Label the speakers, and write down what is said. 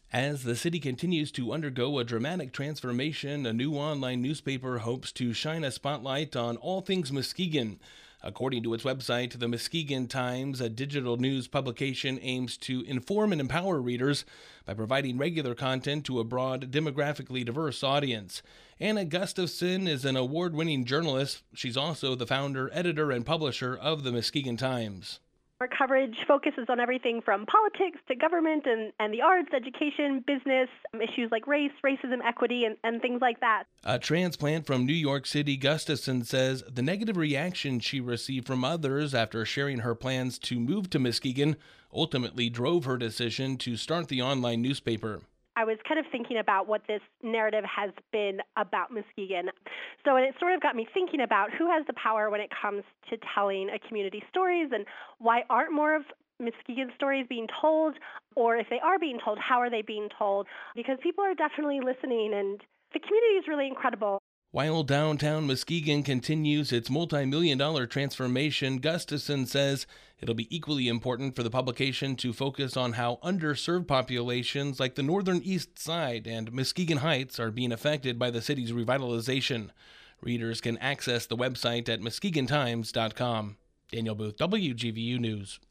Speaker 1: As the city continues to undergo a dramatic transformation, a new online newspaper hopes to shine a spotlight on all things Muskegon. According to its website, the Muskegon Times, a digital news publication, aims to inform and empower readers by providing regular content to a broad, demographically diverse audience. Anna Gustafson is an award-winning journalist. She's also the founder, editor, and publisher of the Muskegon Times.
Speaker 2: Our coverage focuses on everything from politics to government and the arts, education, business, issues like race, racism, equity, and things like that.
Speaker 1: A transplant from New York City, Gustafson says the negative reaction she received from others after sharing her plans to move to Muskegon ultimately drove her decision to start the online newspaper.
Speaker 2: I was kind of thinking about what this narrative has been about Muskegon. So it sort of got me thinking about who has the power when it comes to telling a community stories, and why aren't more of Muskegon stories being told? Or if they are being told, how are they being told? Because people are definitely listening, and the community is really incredible.
Speaker 1: While downtown Muskegon continues its multi-million-dollar transformation, Gustafson says it'll be equally important for the publication to focus on how underserved populations like the northern east side and Muskegon Heights are being affected by the city's revitalization. Readers can access the website at muskegontimes.com. Daniel Booth, WGVU News.